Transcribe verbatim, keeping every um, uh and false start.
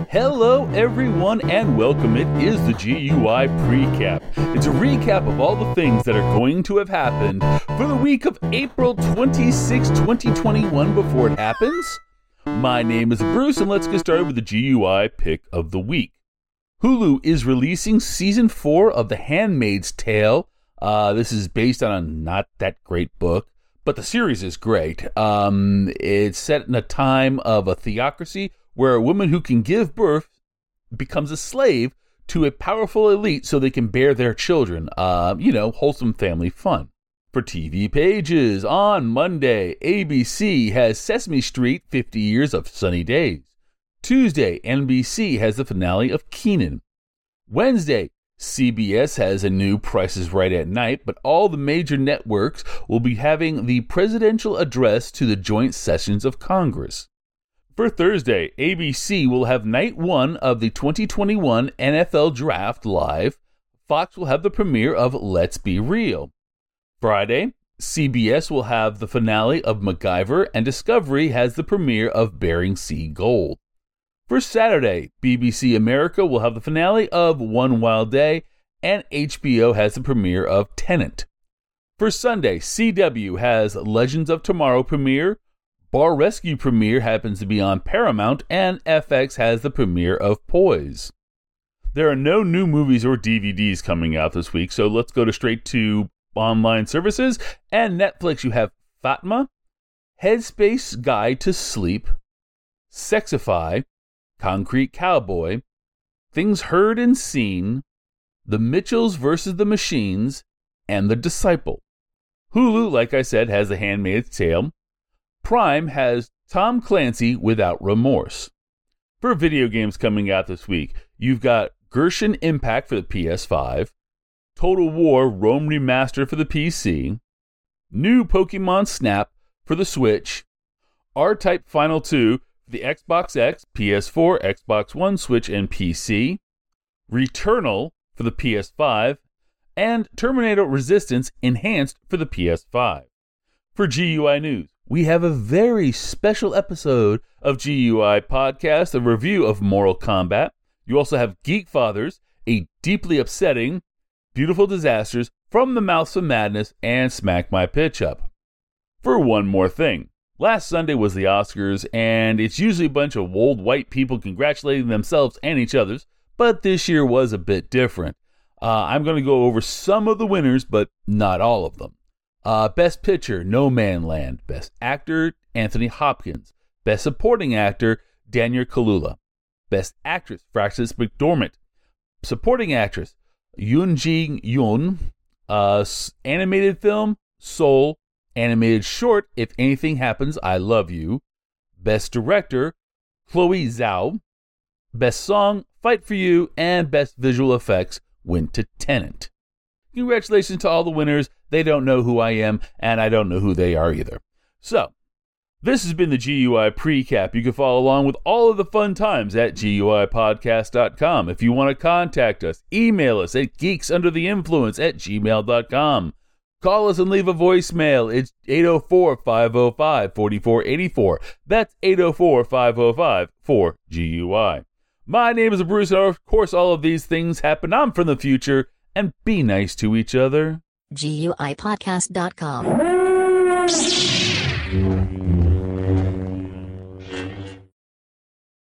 hello everyone, and welcome. It is the G U I Precap. It's a recap of all the things that are going to have happened for the week of April twenty-sixth, twenty twenty-one before it happens. My name is Bruce, and let's get started with the G U I Pick of the Week. Hulu is releasing Season four of The Handmaid's Tale. Uh, this is based on a not that great book, but the series is great. Um, it's set in a time of a theocracy where a woman who can give birth becomes a slave to a powerful elite so they can bear their children. Uh, you know, wholesome family fun. For T V pages, on Monday, A B C has Sesame Street, fifty years of Sunny Days. Tuesday, N B C has the finale of Kenan. Wednesday, C B S has a new Price is Right at Night, but all the major networks will be having the presidential address to the joint sessions of Congress. For Thursday, A B C will have night one of the twenty twenty-one N F L Draft live. Fox will have the premiere of Let's Be Real. Friday, C B S will have the finale of MacGyver, and Discovery has the premiere of Bering Sea Gold. For Saturday, B B C America will have the finale of One Wild Day, and H B O has the premiere of Tenet. For Sunday, C W has Legends of Tomorrow premiere, Bar Rescue premiere happens to be on Paramount, and F X has the premiere of Poise. There are no new movies or D V Ds coming out this week, so let's go to straight to online services. And Netflix, you have Fatma, Headspace Guide to Sleep, Sexify, Concrete Cowboy, Things Heard and Seen, The Mitchells versus the Machines, and The Disciple. Hulu, like I said, has The Handmaid's Tale. Prime has Tom Clancy Without Remorse. For video games coming out this week, you've got Genshin Impact for the P S five, Total War Rome Remastered for the P C, new Pokemon Snap for the Switch, R-Type Final two for the Xbox X, P S four, Xbox One, Switch, and P C, Returnal for the P S five, and Terminator Resistance Enhanced for the P S five. For G U I News, we have a very special episode of G U I Podcast, a review of Mortal Kombat. You also have Geek Fathers, a deeply upsetting, beautiful disasters, From the Mouths of Madness, and Smack My Pitch Up. For one more thing, last Sunday was the Oscars, and it's usually a bunch of old white people congratulating themselves and each other's, but this year was a bit different. Uh, I'm going to go over some of the winners, but not all of them. Uh, Best Picture, No Man Land. Best Actor, Anthony Hopkins. Best Supporting Actor, Daniel Kaluuya. Best Actress, Frances McDormand. Supporting Actress, Yoon Ji Yoon. Uh, animated Film, Soul. Animated Short, If Anything Happens, I Love You. Best Director, Chloe Zhao. Best Song, Fight For You. And Best Visual Effects went to Tenet. Congratulations to all the winners. They don't know who I am, and I don't know who they are either. So, this has been the G U I Precap. You can follow along with all of the fun times at G U I podcast dot com. If you want to contact us, email us at geeksundertheinfluence at gmail dot com. Call us and leave a voicemail. It's eight oh four, five oh five, four four eight four. That's eight oh four, five oh five, four G U I. My name is Bruce, and of course all of these things happen. I'm from the future, and be nice to each other. G U I podcast dot com